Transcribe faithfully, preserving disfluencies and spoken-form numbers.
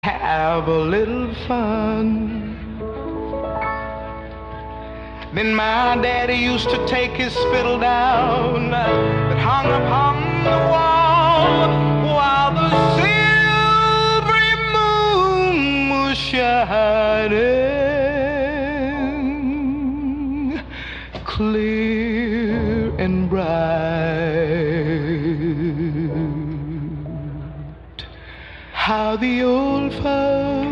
have a little fun. Then my daddy used to take his fiddle down that hung upon the wall while the silvery moon was shining clear and bright. How the old folks